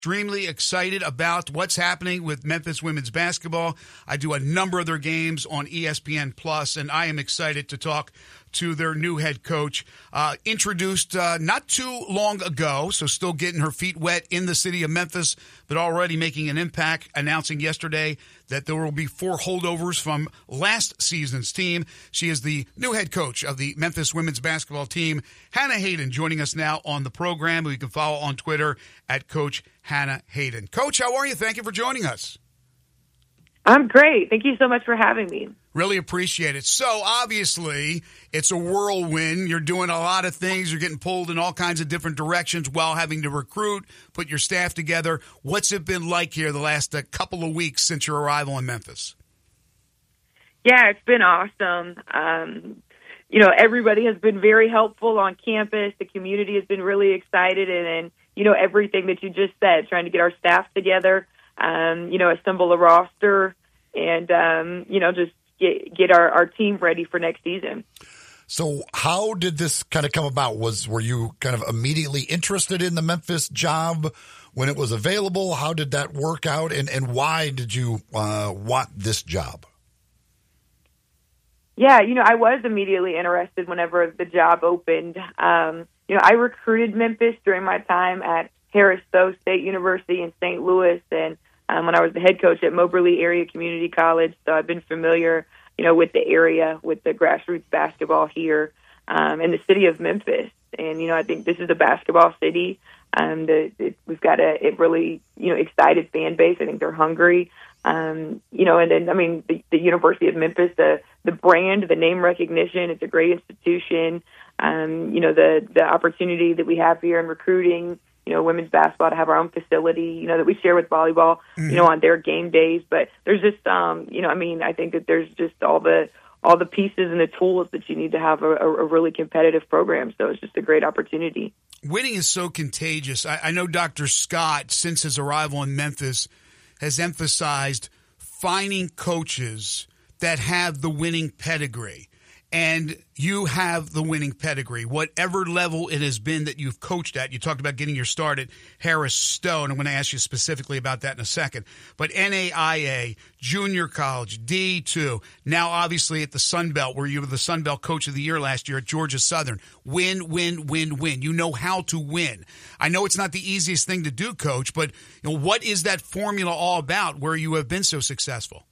extremely excited about what's happening with Memphis women's basketball. I do a number of their games on ESPN Plus, and I am excited to talk to their new head coach, introduced not too long ago, so still getting her feet wet in the city of Memphis, but already making an impact, announcing yesterday that there will be 4 holdovers from last season's team. She is the new head coach of the Memphis women's basketball team. Hannah Hayden joining us now on the program, who you can follow on Twitter at Coach Hannah Hayden. Coach, how are you? Thank you for joining us. I'm great. Thank you so much for having me. Really appreciate it. So, obviously, it's a whirlwind. You're doing a lot of things. You're getting pulled in all kinds of different directions while having to recruit, put your staff together. What's it been like here the last couple of weeks since your arrival in Memphis? Yeah, it's been awesome. Everybody has been very helpful on campus. The community has been really excited. And everything that you just said, trying to get our staff together, assemble a roster and, just get our team ready for next season. So how did this kind of come about? Were you kind of immediately interested in the Memphis job when it was available? How did that work out? And why did you want this job? Yeah, I was immediately interested whenever the job opened. I recruited Memphis during my time at Harris-Stowe State University in St. Louis, and when I was the head coach at Moberly Area Community College, so I've been familiar, with the area, with the grassroots basketball here in the city of Memphis. And, I think this is a basketball city. We've got a really, excited fan base. I think they're hungry. And then, the University of Memphis, the brand, the name recognition, it's a great institution. The opportunity that we have here in recruiting, women's basketball, to have our own facility, that we share with volleyball, on their game days. But there's just, I think that there's just all the pieces and the tools that you need to have a really competitive program. So it's just a great opportunity. Winning is so contagious. I know Dr. Scott, since his arrival in Memphis, has emphasized finding coaches that have the winning pedigree. And you have the winning pedigree, whatever level it has been that you've coached at. You talked about getting your start at Harris-Stowe, and I'm going to ask you specifically about that in a second. But NAIA, junior college, D2, now obviously at the Sun Belt, where you were the Sun Belt Coach of the Year last year at Georgia Southern. Win, win, win, win. You know how to win. I know it's not the easiest thing to do, Coach, but what is that formula all about where you have been so successful?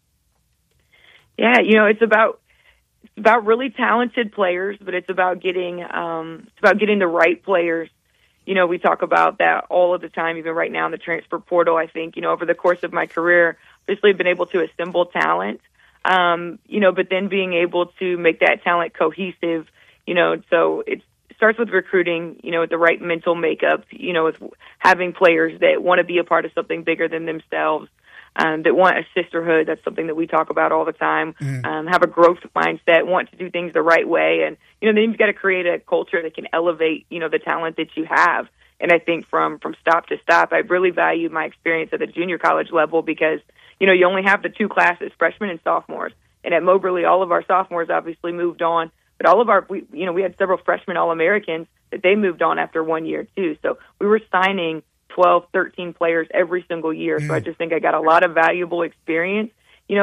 Yeah, it's about really talented players, but it's about getting the right players. We talk about that all of the time, even right now in the transfer portal. I think, over the course of my career, obviously I've been able to assemble talent, but then being able to make that talent cohesive, so it starts with recruiting, with the right mental makeup, with having players that want to be a part of something bigger than themselves. That want a sisterhood. That's something that we talk about all the time. Have a growth mindset, want to do things the right way. And, then you've got to create a culture that can elevate, the talent that you have. And I think from stop to stop, I really value my experience at the junior college level because, you only have the 2 classes, freshmen and sophomores. And at Moberly, all of our sophomores obviously moved on. But all of we had several freshmen All-Americans that they moved on after 1 year too. So we were signing 12, 13 players every single year. So I just think I got a lot of valuable experience, in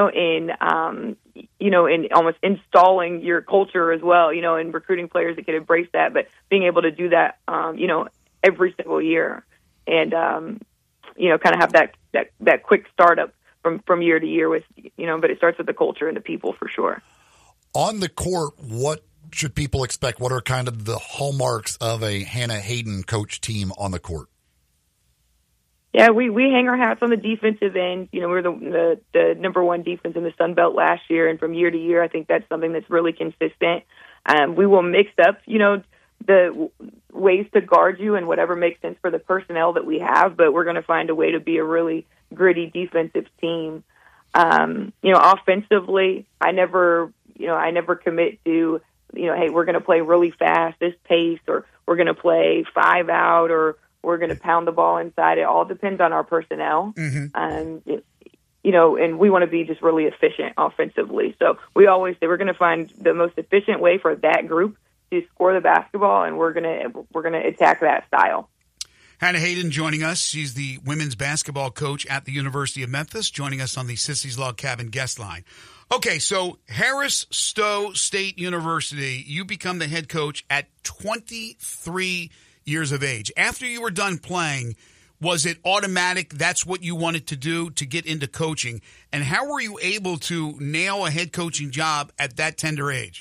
almost installing your culture as well, and recruiting players that can embrace that, but being able to do that, every single year and, kind of have that quick startup from year to year with, but it starts with the culture and the people for sure. On the court, what should people expect? What are kind of the hallmarks of a Hannah Hayden coach team on the court? Yeah, we hang our hats on the defensive end. We're the number 1 defense in the Sun Belt last year, and from year to year, I think that's something that's really consistent. We will mix up, the ways to guard you and whatever makes sense for the personnel that we have, but we're going to find a way to be a really gritty defensive team. Offensively, I never commit to, hey, we're going to play really fast, this pace, or we're going to play 5 out, or we're going to pound the ball inside. It all depends on our personnel. And we want to be just really efficient offensively. So we always say we're going to find the most efficient way for that group to score the basketball, and we're going to attack that style. Hannah Hayden joining us. She's the women's basketball coach at the University of Memphis, joining us on the Sissy's Log Cabin guest line. Okay, so Harris Stowe State University, you become the head coach at 23 years of age. After you were done playing, was it automatic that's what you wanted to do to get into coaching? And how were you able to nail a head coaching job at that tender age?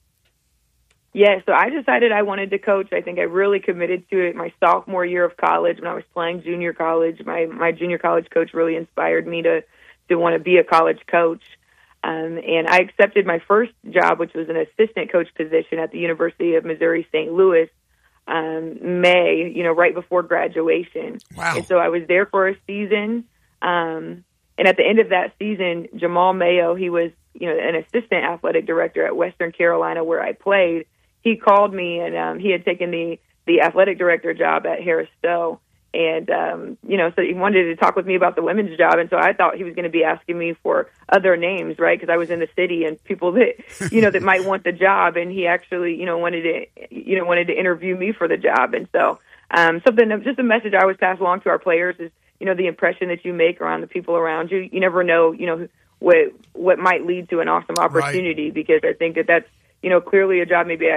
Yeah, so I decided I wanted to coach. I think I really committed to it my sophomore year of college when I was playing junior college. My junior college coach really inspired me to want to be a college coach. And I accepted my first job, which was an assistant coach position at the University of Missouri St. Louis, May, right before graduation. Wow. And so I was there for a season. And at the end of that season, Jamal Mayo, he was, an assistant athletic director at Western Carolina where I played. He called me and he had taken the athletic director job at Harris Stowe. And, so he wanted to talk with me about the women's job. And so I thought he was going to be asking me for other names, right? Because I was in the city and people that, that might want the job. And he actually, wanted to interview me for the job. And so, just a message I always pass along to our players is, the impression that you make around the people around you. You never know, what might lead to an awesome opportunity, right? Because I think that's, clearly a job maybe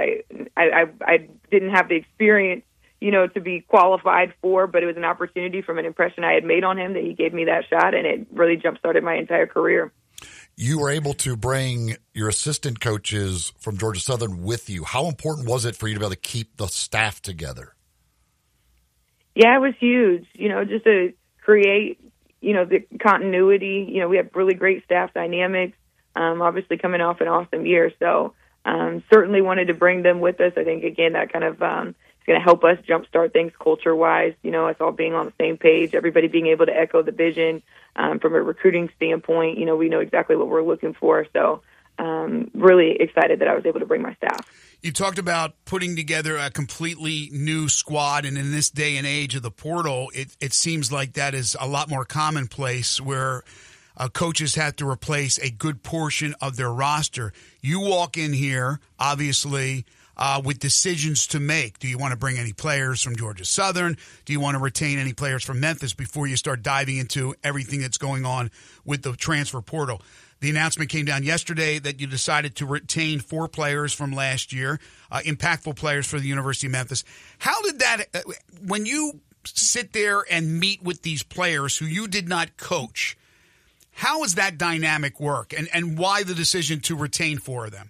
I didn't have the experience, to be qualified for, but it was an opportunity from an impression I had made on him that he gave me that shot, and it really jump-started my entire career. You were able to bring your assistant coaches from Georgia Southern with you. How important was it for you to be able to keep the staff together? Yeah, it was huge, just to create, the continuity. We have really great staff dynamics, obviously coming off an awesome year. So certainly wanted to bring them with us. I think, again, that kind of it's going to help us jumpstart things culture-wise, us all being on the same page, everybody being able to echo the vision from a recruiting standpoint. We know exactly what we're looking for. So really excited that I was able to bring my staff. You talked about putting together a completely new squad, and in this day and age of the portal, it seems like that is a lot more commonplace where coaches have to replace a good portion of their roster. You walk in here, obviously, with decisions to make. Do you want to bring any players from Georgia Southern? Do you want to retain any players from Memphis before you start diving into everything that's going on with the transfer portal? The announcement came down yesterday that you decided to retain 4 players from last year, impactful players for the University of Memphis. How did that, when you sit there and meet with these players who you did not coach, how does that dynamic work, and why the decision to retain 4 of them?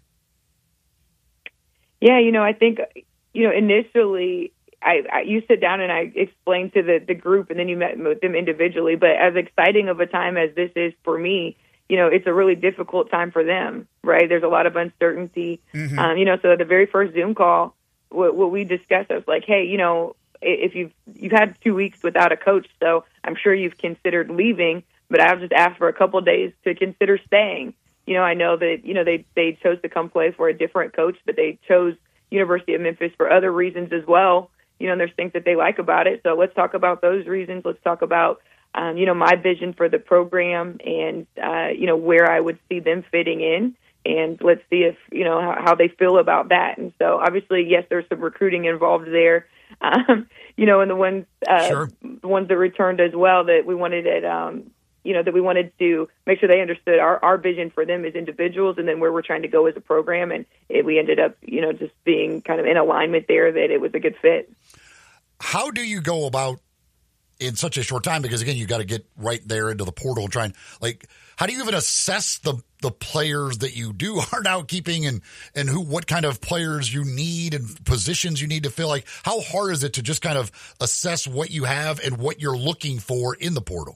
Yeah, I think, initially you sit down and I explained to the group, and then you met with them individually. But as exciting of a time as this is for me, it's a really difficult time for them, right? There's a lot of uncertainty. Mm-hmm. So at the very first Zoom call, what we discussed, I was like, hey, if you've had 2 weeks without a coach, so I'm sure you've considered leaving, but I'll just ask for a couple of days to consider staying. I know that, they chose to come play for a different coach, but they chose University of Memphis for other reasons as well. And there's things that they like about it. So let's talk about those reasons. Let's talk about, my vision for the program and, where I would see them fitting in. And let's see if, how they feel about that. And so obviously, yes, there's some recruiting involved there. And the ones, Sure. the ones that returned as well that we wanted at, that we wanted to make sure they understood our vision for them as individuals and then where we're trying to go as a program. And we ended up, just being kind of in alignment there that it was a good fit. How do you go about in such a short time? Because again, you got to get right there into the portal and try and how do you even assess the players that you are now keeping and what kind of players you need and positions you need to fill? How hard is it to just kind of assess what you have and what you're looking for in the portal?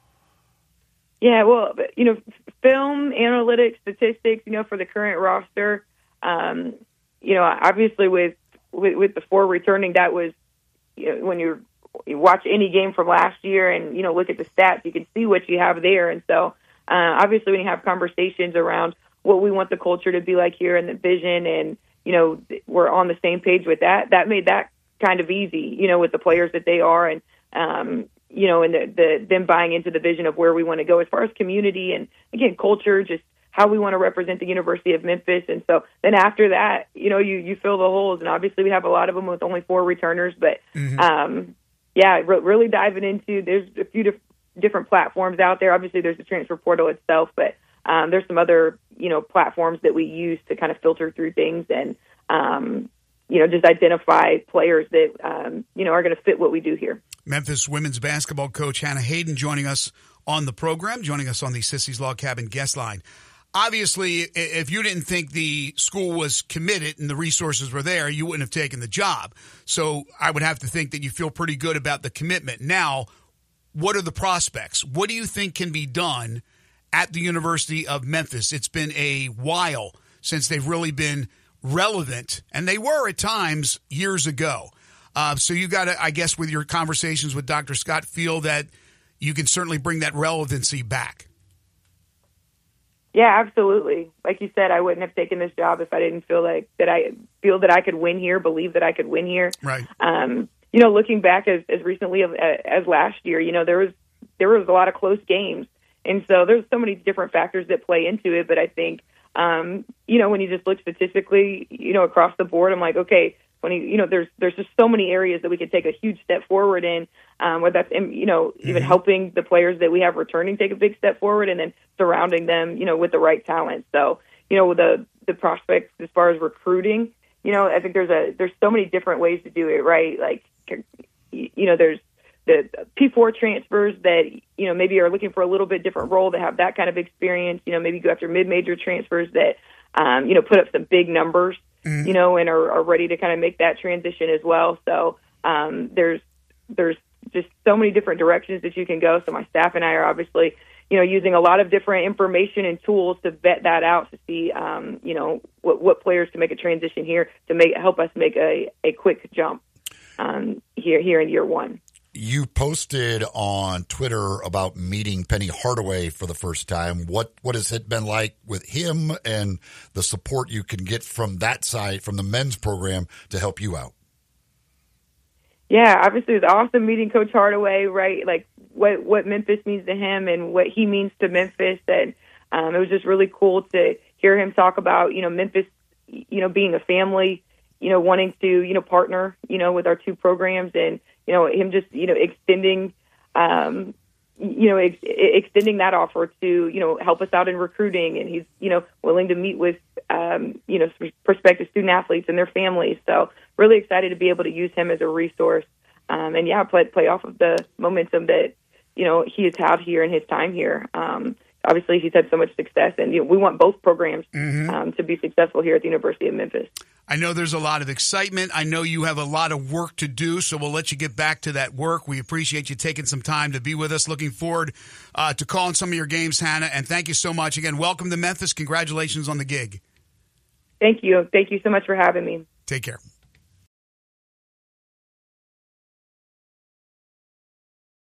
Yeah, well, film analytics, statistics, for the current roster, obviously with the 4 returning, that was, when you watch any game from last year and, look at the stats, you can see what you have there. And so, obviously when you have conversations around what we want the culture to be like here and the vision and, we're on the same page with that made that kind of easy, with the players that they are and, and them buying into the vision of where we want to go as far as community and, again, culture, just how we want to represent the University of Memphis. And so then after that, you fill the holes. And obviously we have a lot of them with only 4 returners. But, really diving into, there's a few different platforms out there. Obviously, there's the transfer portal itself, but there's some other, platforms that we use to kind of filter through things and, just identify players that, are going to fit what we do here. Memphis women's basketball coach Hannah Hayden joining us on the program, joining us on the Sissy's Log Cabin guest line. Obviously, if you didn't think the school was committed and the resources were there, you wouldn't have taken the job. So I would have to think that you feel pretty good about the commitment. Now, what are the prospects? What do you think can be done at the University of Memphis? It's been a while since they've really been relevant, and they were at times years ago. So you got to, I guess, with your conversations with Dr. Scott, feel that you can certainly bring that relevancy back. Yeah, absolutely. Like you said, I wouldn't have taken this job if I didn't feel that I could win here, believe that I could win here. Right. Looking back as recently as last year, there was a lot of close games, and so there's so many different factors that play into it. But I think, when you just look statistically, across the board, I'm like, okay. There's just so many areas that we could take a huge step forward in, whether that's, even helping the players that we have returning take a big step forward and then surrounding them, with the right talent. So, the prospects as far as recruiting, I think there's so many different ways to do it, right? Like, there's the P4 transfers that, maybe are looking for a little bit different role that have that kind of experience, maybe go after mid-major transfers that, put up some big numbers. And are ready to kind of make that transition as well. So there's just so many different directions that you can go. So my staff and I are obviously, using a lot of different information and tools to vet that out to see, what players can make a transition here to help us make a quick jump here in year one. You posted on Twitter about meeting Penny Hardaway for the first time. What has it been like with him and the support you can get from that side, from the men's program, to help you out? Yeah, obviously it was awesome meeting Coach Hardaway, right? Like what Memphis means to him and what he means to Memphis. And it was just really cool to hear him talk about, Memphis, being a family, wanting to, partner, with our two programs and, him just, extending, extending that offer to, help us out in recruiting. And he's, willing to meet with, prospective student athletes and their families. So really excited to be able to use him as a resource. And play off of the momentum that, he has had here in his time here. Obviously, he's had so much success, and we want both programs to be successful here at the University of Memphis. I know there's a lot of excitement. I know you have a lot of work to do, so we'll let you get back to that work. We appreciate you taking some time to be with us. Looking forward to calling some of your games, Hannah, and thank you so much. Again, welcome to Memphis. Congratulations on the gig. Thank you. Thank you so much for having me. Take care.